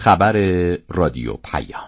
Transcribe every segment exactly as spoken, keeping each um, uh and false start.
خبر رادیو پیام.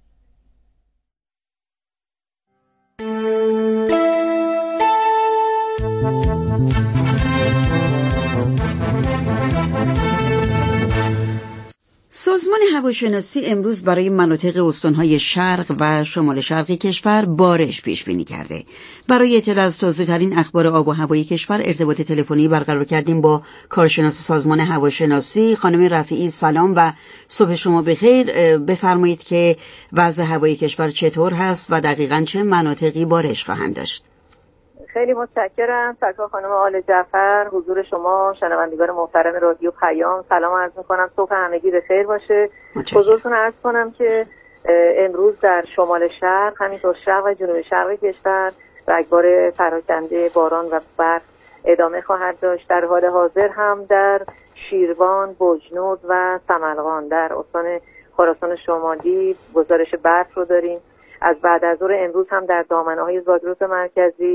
سازمان هواشناسی امروز برای مناطق استان‌های شرق و شمال شرقی کشور بارش پیش بینی کرده. برای اطلاع از تازه‌ترین اخبار آب و هوای کشور ارتباط تلفنی برقرار کردیم با کارشناس سازمان هواشناسی خانم رفیعی. سلام و صبح شما بخیر. بفرمایید که وضع هوای کشور چطور هست و دقیقاً چه مناطقی بارش خواهند داشت؟ خیلی متشکرم. سرکار خانم آل جعفر، حضور شما شنوندگان محترم رادیو پیام، سلام عرض میکنم. صبح همگی بخیر باشه. حضورتون عرض کنم که امروز در شمال شرق، همینطور شرق و جنوب شرق کشور رگبار پراکنده باران و برف ادامه خواهد داشت. در حال حاضر هم در شیروان، بجنورد و سمنگان در استان خراسان شمالی گزارش برف رو داریم. از بعد از ظهر امروز هم در دامنه‌های زاگرس مرکزی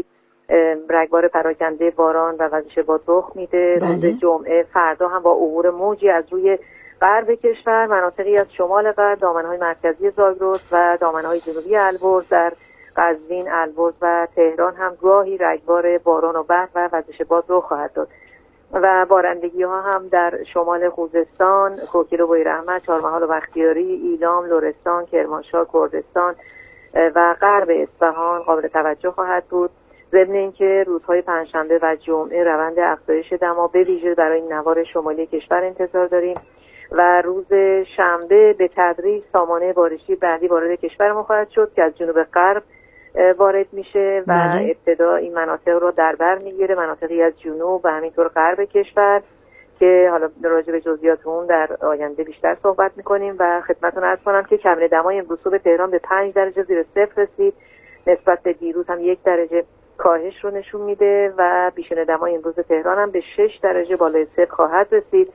رگبار پراکنده باران و وزش باد رخ میده. روز جمعه فردا هم با عبور موجی از روی غرب کشور مناطقی از شمال غرب، دامنه‌های مرکزی زاگرس و دامنه‌های جنوبی البرز در قزوین، البرز و تهران هم گاهی رگبار باران و برف و وزش باد رخ خواهد داد و بارندگی‌ها هم در شمال خوزستان، کوکیل و بویراحمد، چهارمحال و بختیاری، ایلام، لرستان، کرمانشاه، کردستان و غرب اصفهان قابل توجه خواهد بود. ضمن اینکه روزهای پنجشنبه و جمعه روند افزایش دما به ویژه برای نوار شمالی کشور انتظار داریم و روز شنبه به تدریج سامانه بارشی بعدی وارد کشور ما خواهد شد که از جنوب غرب وارد میشه و بله. ابتدا این مناطق رو در بر میگیره، مناطقی از جنوب و همینطور غرب کشور که حالا راجع به جزئیات اون در آینده بیشتر صحبت میکنیم و خدمتتون عرض کنم که کمر دمای امروز صبح تهران به پنج درجه زیر صفر رسید، نسبت به دیروز هم یک درجه کاهش رو نشون میده و بیشتر دمای امروز تهران هم به شش درجه بالای صفر خواهد رسید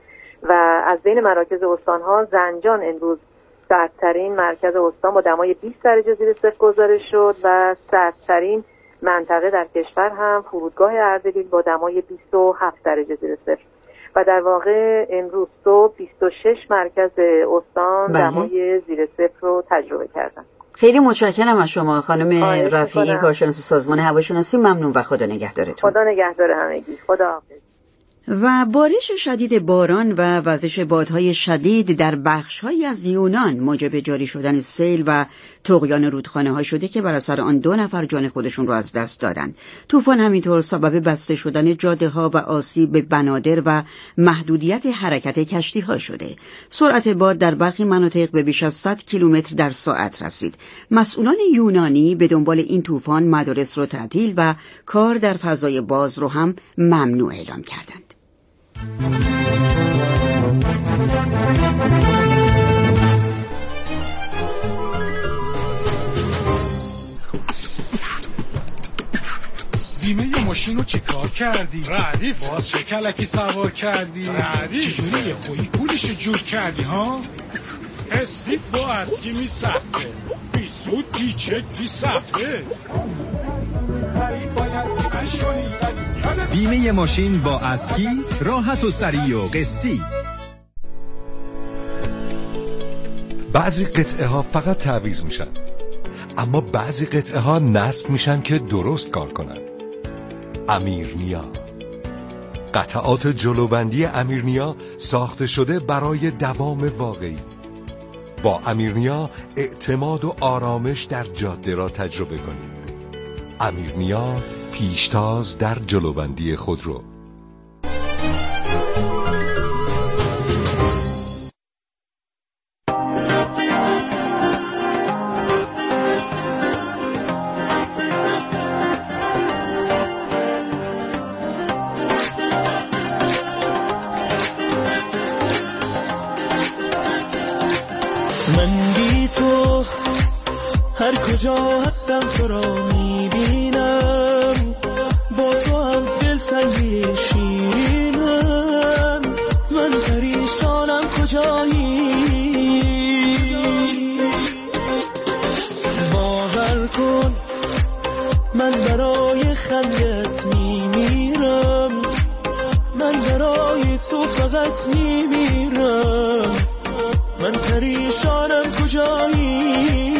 و از بین مراکز استان‌ها زنجان امروز سردترین مرکز استان با دمای بیست درجه زیر صفر گزارش شد و سردترین منطقه در کشور هم فرودگاه اردبیل با دمای بیست و هفت درجه زیر صفر و در واقع امروز صبح بیست و شش مرکز استان بله. دمای زیر صفر رو تجربه کردن. خیلی متشکرم از شما خانم رفیعی، کارشناس سازمان هواشناسی. ممنون و خدا نگهدارتون. خدا نگهدار همگی. خدا حافظ. و بارش شدید باران و وزش بادهای شدید در بخش‌هایی از یونان موجب جاری شدن سیل و طغیان رودخانه‌ها شده که بر اثر آن دو نفر جان خودشون رو از دست دادن. طوفان همینطور سبب بسته شدن جاده‌ها و آسیب به بنادر و محدودیت حرکت کشتی‌ها شده. سرعت باد در برخی مناطق به بیش از صد کیلومتر در ساعت رسید. مسئولان یونانی به دنبال این طوفان مدارس رو تعطیل و کار در فضای باز رو هم ممنوع اعلام کردند. بیمه ماشین رو چی کار کردی؟ ردیف باز چه کلکی سوار کردی؟ ردیف چجوری یه خویی پولش جور کردی ها؟ حسی با اسکی می سفته بی سود بی چک بی سفته. بیمه ماشین با اسکی راحت و سریع و قسطی. بعضی قطعه ها فقط تعویض میشن، اما بعضی قطعه ها نصب میشن که درست کار کنن. امیرنیا، قطعات جلوبندی امیرنیا ساخته شده برای دوام واقعی. با امیرنیا اعتماد و آرامش در جاده را تجربه کنید. امیرنیا، پیشتاز در جلوبندی خودرو. من بی تو هر کجا هستم تو را میبینم، با تو هم دلتنگی شیرینم. من پریشانم کجایی، باور کن من برای خندت میمیرم، من برای تو فقط میمیرم. من پریشانم پریشانم کجایی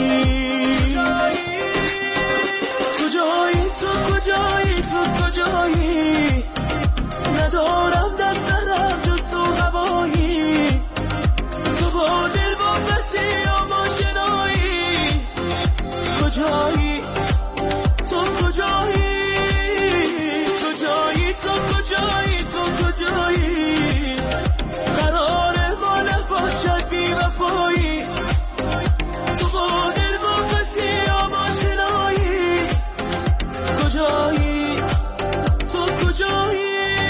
کجایی تو کجایی تو کجایی ندارم در سرم جز تو هوایی تو با دل با مسیح ما شنایی کجایی تو کجایی کجایی تو کجایی تو کجایی قرار ما نباشد بی وفایی تو با دل با مسیح ما شنایی کجایی تو کجایی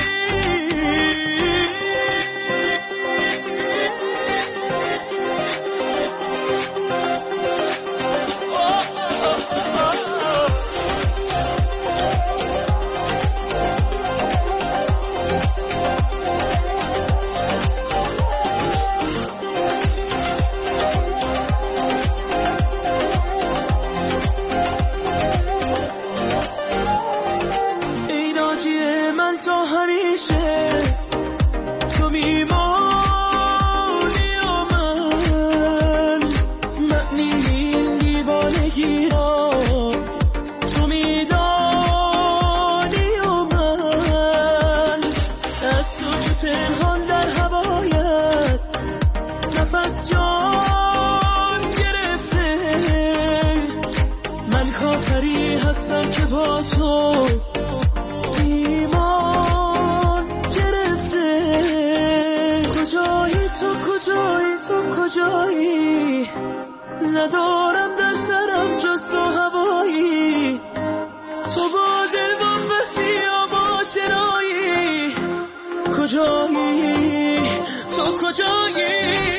ندارم در سرم جز تو هوایی تو با دل با مسیح ما شنایی کجایی تو کجایی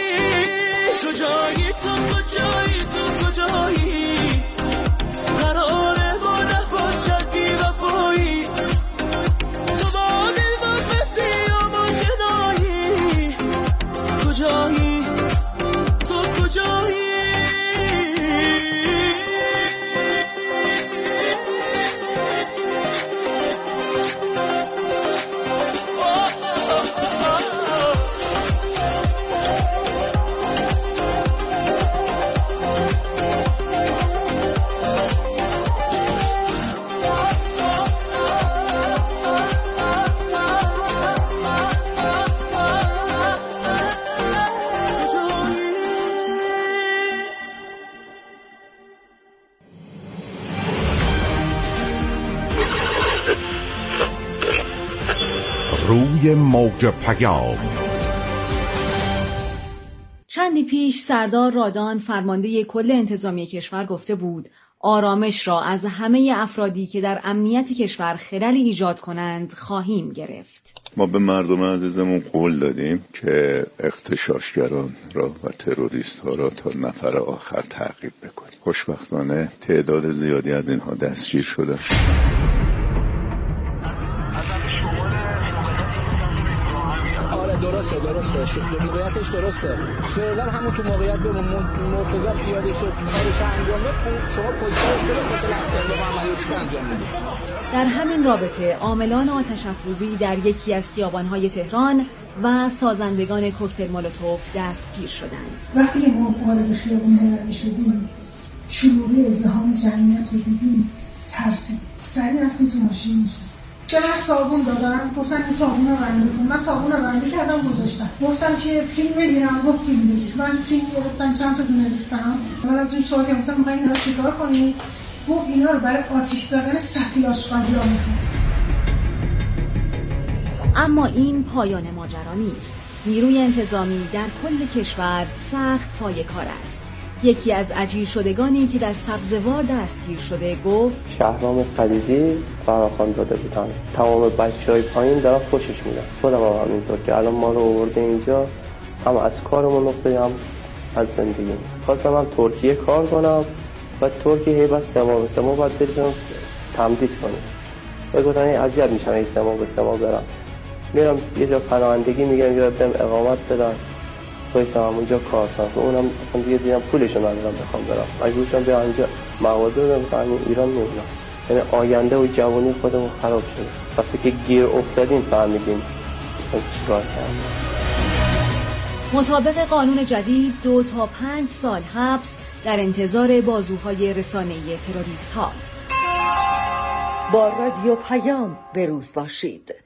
کجایی تو کجایی تو کجایی قرار ما نباشد بی وفایی تو با دل با مسیح ما شنایی کجایی تو کجایی روی موج پیام. چندی پیش سردار رادان فرمانده کل انتظامی کشور گفته بود آرامش را از همه افرادی که در امنیت کشور خللی ایجاد کنند خواهیم گرفت. ما به مردم عزیزمون قول دادیم که اغتشاشگران را و تروریست ها را تا نفر آخر تعقیب بکنیم. خوشبختانه تعداد زیادی از اینها دستگیر شدند. درسته درسته شد موقعیتش درسته فعلا همون تو موقعیت به مرتضی پیاده شد کارش انجام داد شما پوزیشنش درست مثلا عملیاتش انجام میدید. در همین رابطه عاملان آتش افروزی در یکی از خیابان‌های تهران و سازندگان کوکتل مولوتوف دستگیر شدند. وقتی ما وارد خیابان هرانی شدیم شلوغی ازدحام جمعیت رو دیدیم ترسید سریع رفتیم تو ماشین نشستیم. به من صابون دادن گفتن این صابون رو رنده کن. من صابون رو رنده کردم گذاشتم گفتم که فیلم بگیرم گفت فیلم بگیر. من فیلم گرفتم چند تا دونه ریختم. من از اون سوالی گفتم میخواین اینا رو چیکار کنی؟ گفت اینا رو برای آتش زدن سطحی آشغالی ها میخوام. اما این پایان ماجرا نیست. نیروی انتظامی در کل کشور سخت پای کار است. یکی از اجیر شدگانی که در سبزوار دستگیر شده گفت شهرام صلیبی فراخوان داده بودن تمام بچهای پایین دارن خوشش میدن خودم هم همینطور که الان ما رو آورده اینجا هم از کارمون افتادیم هم از زندگی. خواستم من ترکیه کار کنم و ترکیه هی بعد سه ماه به سه ماه باید بریم تمدید کنیم و گفتن این اذیت میشم این سه ماه به سه ماه برم میرم یه جا پناهندگی میگیرم یا برم اقامت بدن تویستم اونجا کار کنم و اونم اصلا دیگه دیدم پولشو ندارم بخوام برم اگه بودم بیا اینجا مغازه بدم فهمین ایران نمیدونم یعنی آینده و جوانی خودمون خراب شده وقتی که گیر افتادیم فهمیدیم چیکار کردیم. مطابق قانون جدید دو تا پنج سال حبس در انتظار بازوهای رسانه‌ای تروریست هاست. با رادیو پیام به روز باشید.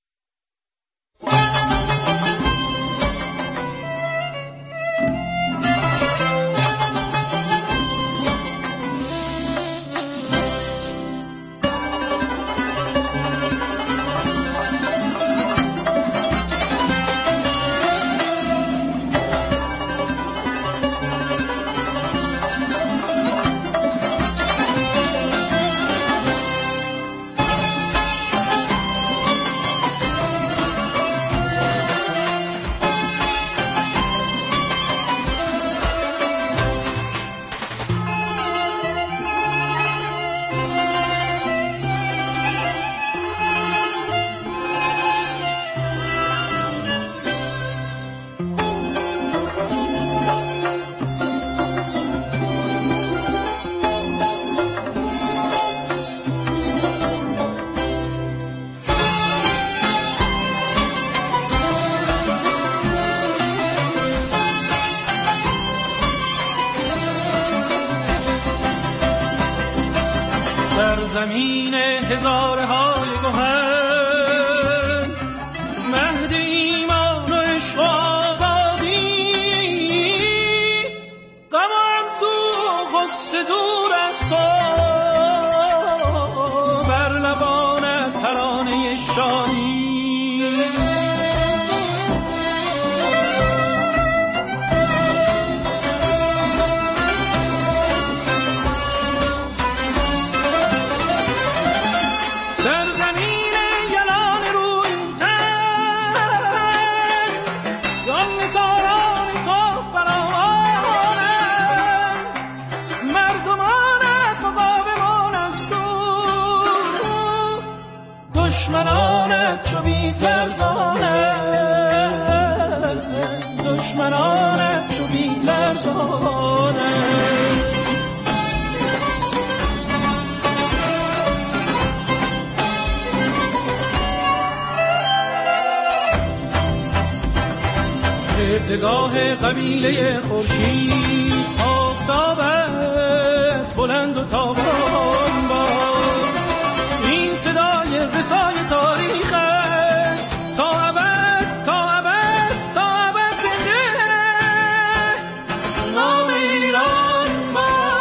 زمین هزار های گوهر مهد ایمان و عشق و آزادی غمم تو غصه دور از تو بر لبانت ترانه شادی دشمنانت چو بی لرزانه دشمنانت چو بی لرزانه ابتداء قبیله خورشید آفتابت بلند و تابان باد این صدای رسای تاریخ است تا ابد تا ابد تا ابد زنده نام ایران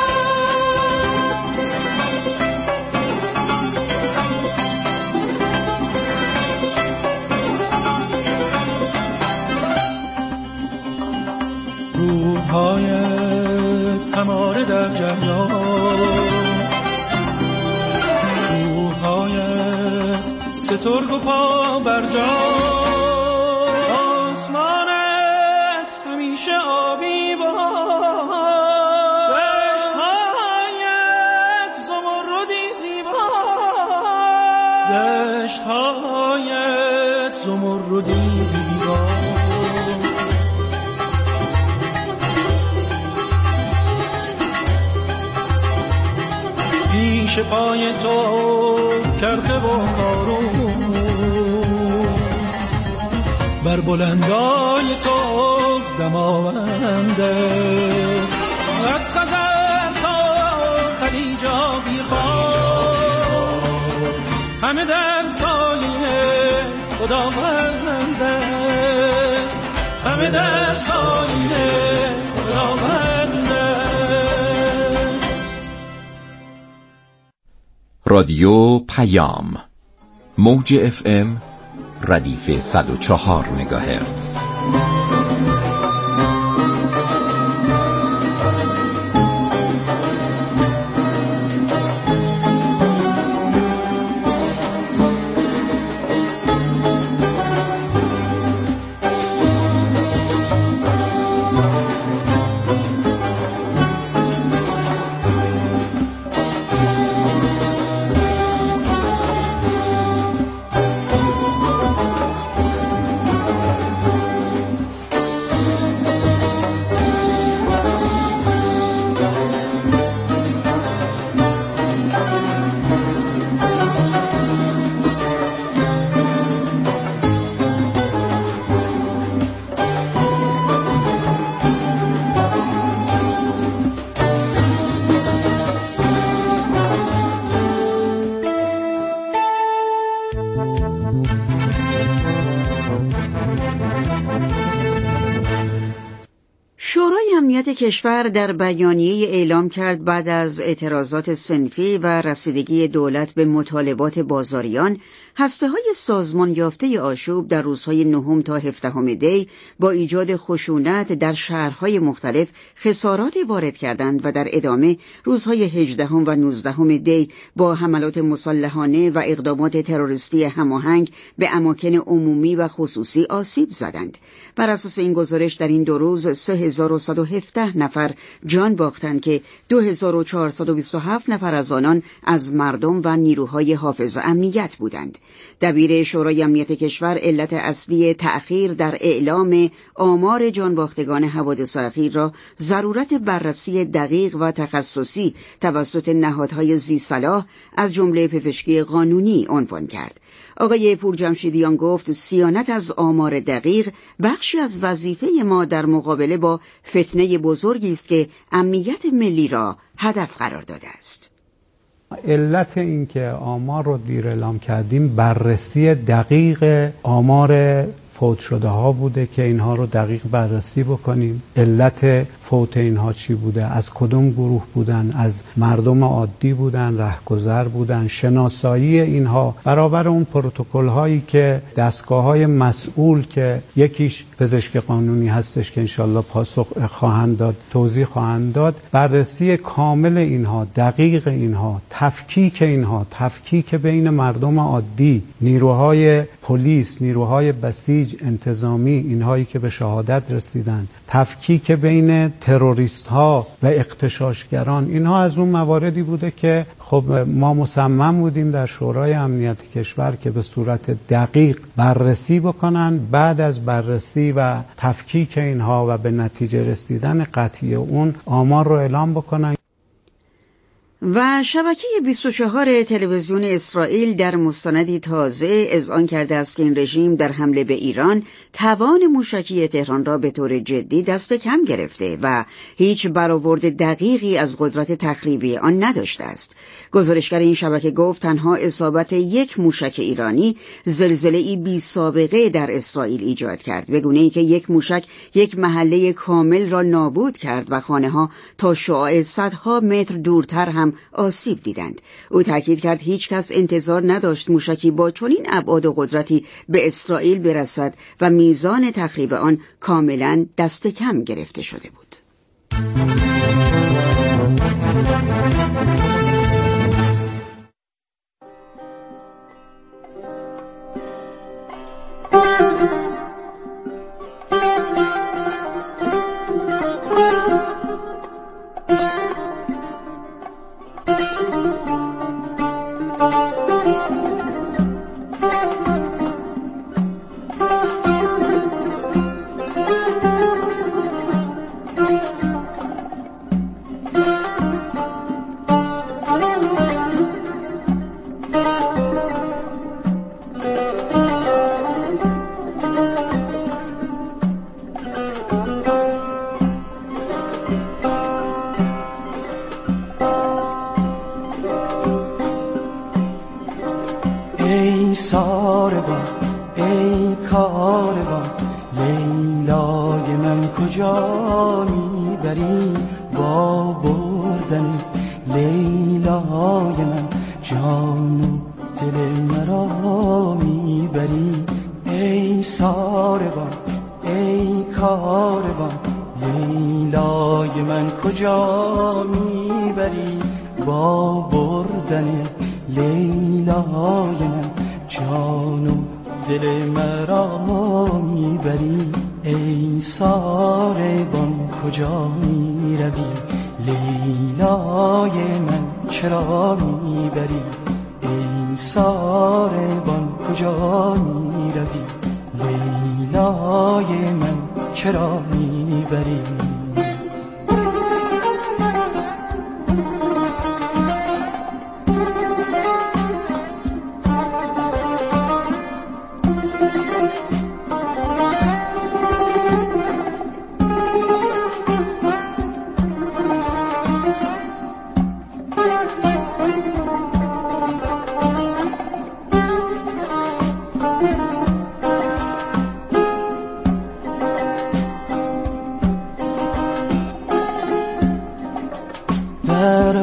روح‌هایت هماره در جریان سترگ و پا بر جا آسمانت همیشه آبی باد دشت‌هایت زمردی زیبا دشت‌هایت زمردی زیبا پیش پای تو کرده و کارون بر بلندای تو دماوند است از خزر تا خلیج آبی خواه همه در سایه خداوند است همه در سایه خداوند است. رادیو پیام موج اف ام ردیف صد و چهار مگاهرتز. شورای امنیت کشور در بیانیه اعلام کرد بعد از اعتراضات صنفی و رسیدگی دولت به مطالبات بازاریان، هسته‌های سازمان یافته آشوب در روزهای نهم تا هفدهم دی با ایجاد خشونت در شهرهای مختلف خسارات وارد کردند و در ادامه روزهای هجدهم و نوزدهم دی با حملات مسلحانه و اقدامات تروریستی هماهنگ به اماکن عمومی و خصوصی آسیب زدند. بر اساس این گزارش در این دو روز سه هزار و صد و هفده نفر جان باختند که دو هزار و چهارصد و بیست و هفت نفر از آنان از مردم و نیروهای حافظ امنیت بودند. دبیر شورای امنیت کشور علت اصلی تأخیر در اعلام آمار جانباختگان حوادث اخیر را ضرورت بررسی دقیق و تخصصی توسط نهادهای ذی‌صلاح از جمله پزشکی قانونی عنوان کرد. آقای پورجمشیدیان گفت صیانت از آمار دقیق بخشی از وظیفه ما در مقابله با فتنه بزرگی است که امنیت ملی را هدف قرار داده است. علت این که آمار رو دیر اعلام کردیم بررسی دقیق آمار فوت شده ها بوده که اینها رو دقیق بررسی بکنیم. علت فوت اینها چی بوده؟ از کدوم گروه بودن؟ از مردم عادی بودن؟ رهگذر بودن؟ شناسایی اینها برابر اون پروتکل هایی که دستگاه های مسئول که یکیش پزشک قانونی هستش که انشالله پاسخ خواهند داد، توضیح خواهند داد، بررسی کامل اینها، دقیق اینها، تفکیک اینها، تفکیک بین مردم عادی، نیروهای پلیس، نیروهای بسیج انتظامی، اینهایی که به شهادت رسیدن، تفکیک بین تروریست ها و اغتشاشگران، اینها از اون مواردی بوده که خب ما مصمم بودیم در شورای امنیت کشور که به صورت دقیق بررسی بکنن، بعد از بررسی و تفکیک اینها و به نتیجه رسیدن قطعی اون آمار رو اعلام بکنن. و شبکه بیست و چهار تلویزیون اسرائیل در مستندی تازه اذعان کرده است که این رژیم در حمله به ایران توان موشکی تهران را به طور جدی دست کم گرفته و هیچ برآورد دقیقی از قدرت تخریبی آن نداشته است. گزارشگر این شبکه گفت تنها اصابت یک موشک ایرانی زلزله‌ای بی سابقه در اسرائیل ایجاد کرد، به گونه‌ای که یک موشک یک محله کامل را نابود کرد و خانه‌ها تا شعاع صدها متر دورتر هم آسیب دیدند. او تاکید کرد هیچ کس انتظار نداشت موشکی با چنین ابعاد و قدرتی به اسرائیل برسد و میزان تخریب آن کاملا دست کم گرفته شده بود.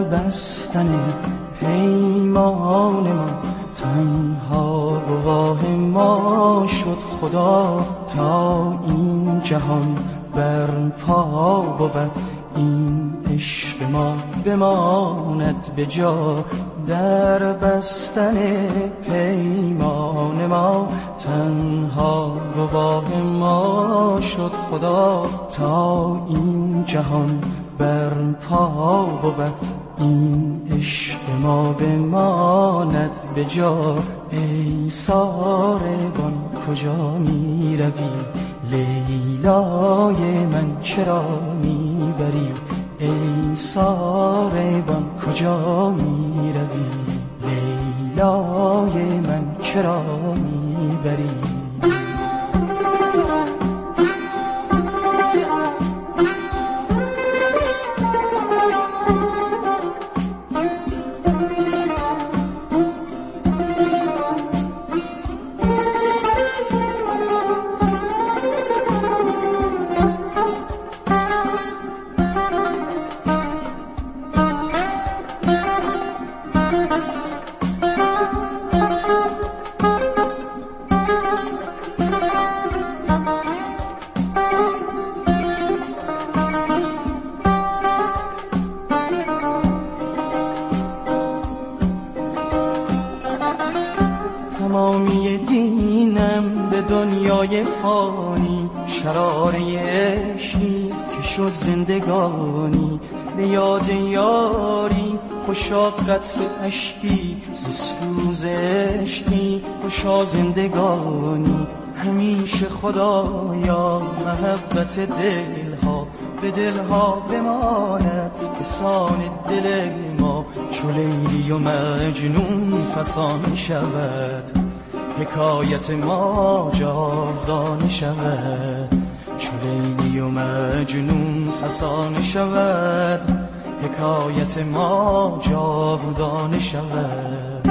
بستن پیمان ما، تنها گواه ما شد خدا تا این جهان برپا بود. این عشق ما بماند به جا، در بستن پیمان ما، تنها گواه ما شد خدا تا این جهان برپا بود. این عشق ما بماند به جا. ای ساربان کجا می روی، لیلای من چرا می بری؟ ای ساربان کجا می روی، لیلای من چرا می بری؟ تمامی دینم به دنیای فانی، شراره عشقی که شد زندگانی. به یاد یاری خوشا قطر اشکی، ز سوز عشقی خوشا زندگانی. همیشه خدایا محبت دلها به دلها بماند، به سان دل ما چو لیلی و مجنون فسانه شود. حکایت ما جاودانه شود، چو لیلی و مجنون فسانه شود. حکایت ما جاودانه شود.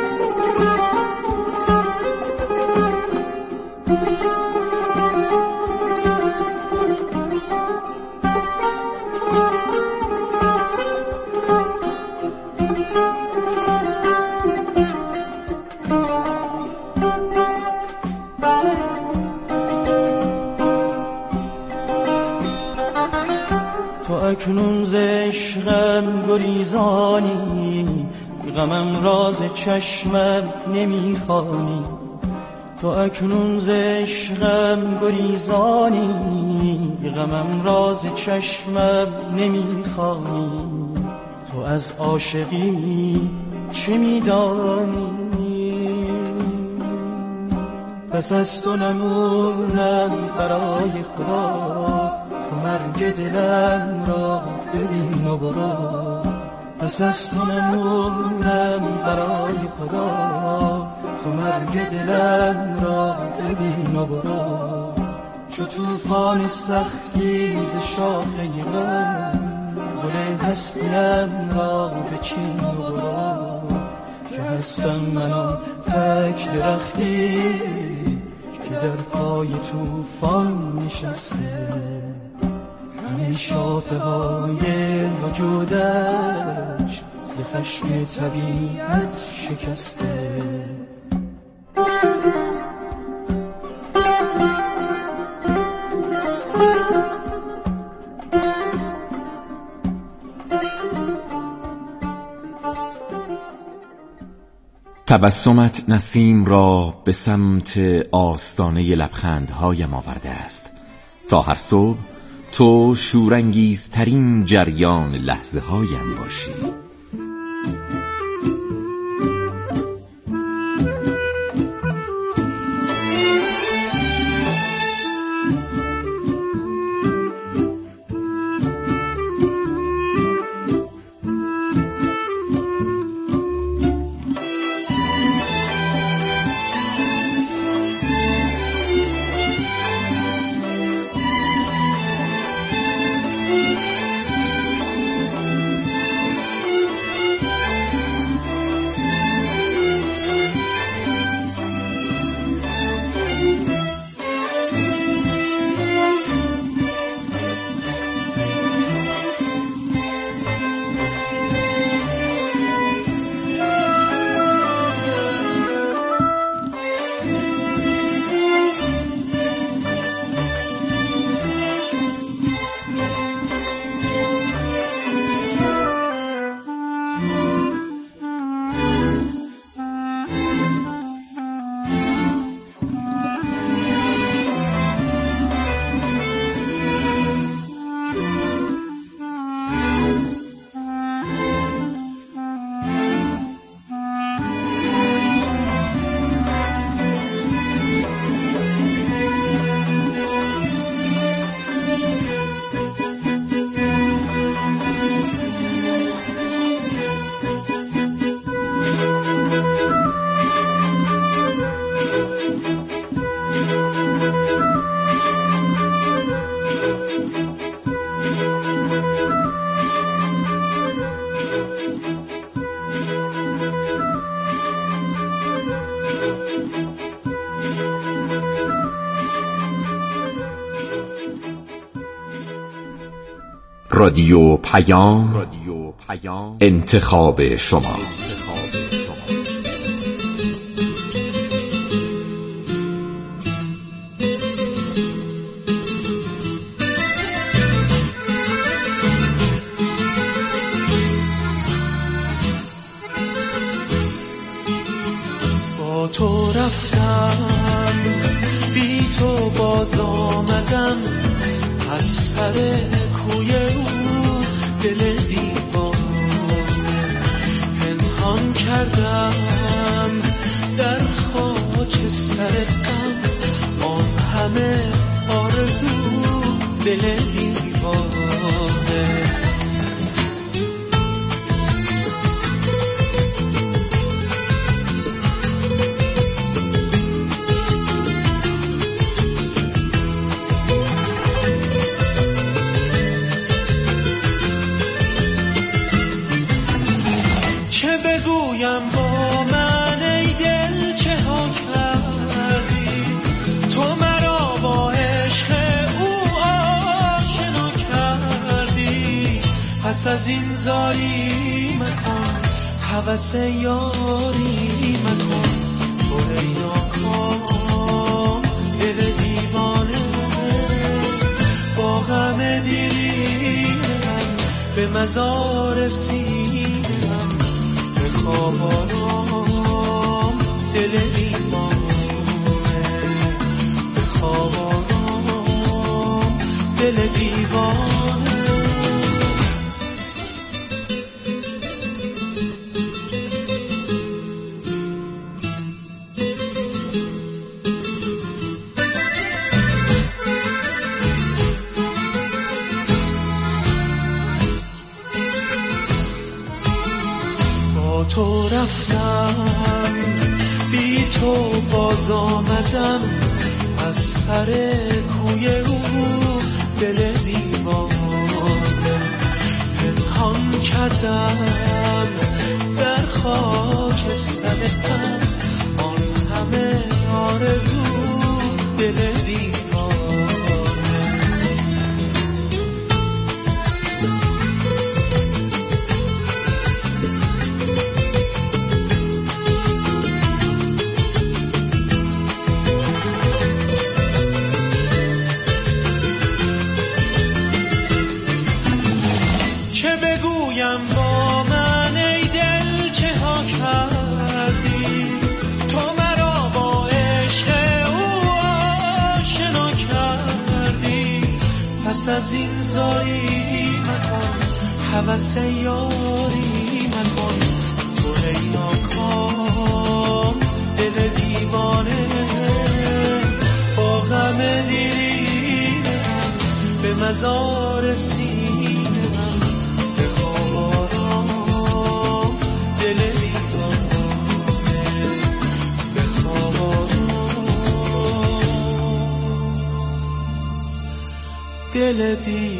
تو اکنون ز عشقم گریزانی، غمم راز چشمم نمیخوانی. تو اکنون ز عشقم گریزانی، غمم راز چشمم نمیخوانی. تو از عاشقی چه میدانی؟ پس از تو نمونم برای خدا، تو مرگ دلم را ببین و برو. پس از تو نمونم برای خدا، تو مرگ دلم را ببین و برو. چو توفان سختی ز شاخه غم، گل هستیم را بچین و برو. که هستم من تک درختی که در پای توفان نشسته، همه شاخه های وجودش ز خشم طبیعت شکسته. تبسمت نسیم را به سمت آستانه لبخندهایم آورده است تا هر صبح تو شورانگیزترین جریان لحظه هایم باشی. رادیو پیام انتخاب شما. با تو رفتم بی تو باز آمدم از سر کوی او دل دیوانه پنهان کردم در خاک سر غم آن همه آرزو دل دیوانه. با من ای دل چه ها کردی تو مرا با عشق او آشنا کردی پس از این زاری مکن هوس یاری مکن تو ای ناکام دل دیوانه با غم دیرینم به مزار سینم خواب آرام دل دیوانه به خواب آرام دل دیوانه. تو رفتم بی تو باز آمدم از سر کوی او دل دیوانه پنهان کردم در خاک سر غم آن همه آرزو دل دیوانه. با من ای دل چه ها کردی تو مرا با عشق او آشنا کردی پس از این زاری مکن هوس یاری مکن تو ای ناکام دل دیوانه با غم دیرینم به مزار سینم دل دیوانه.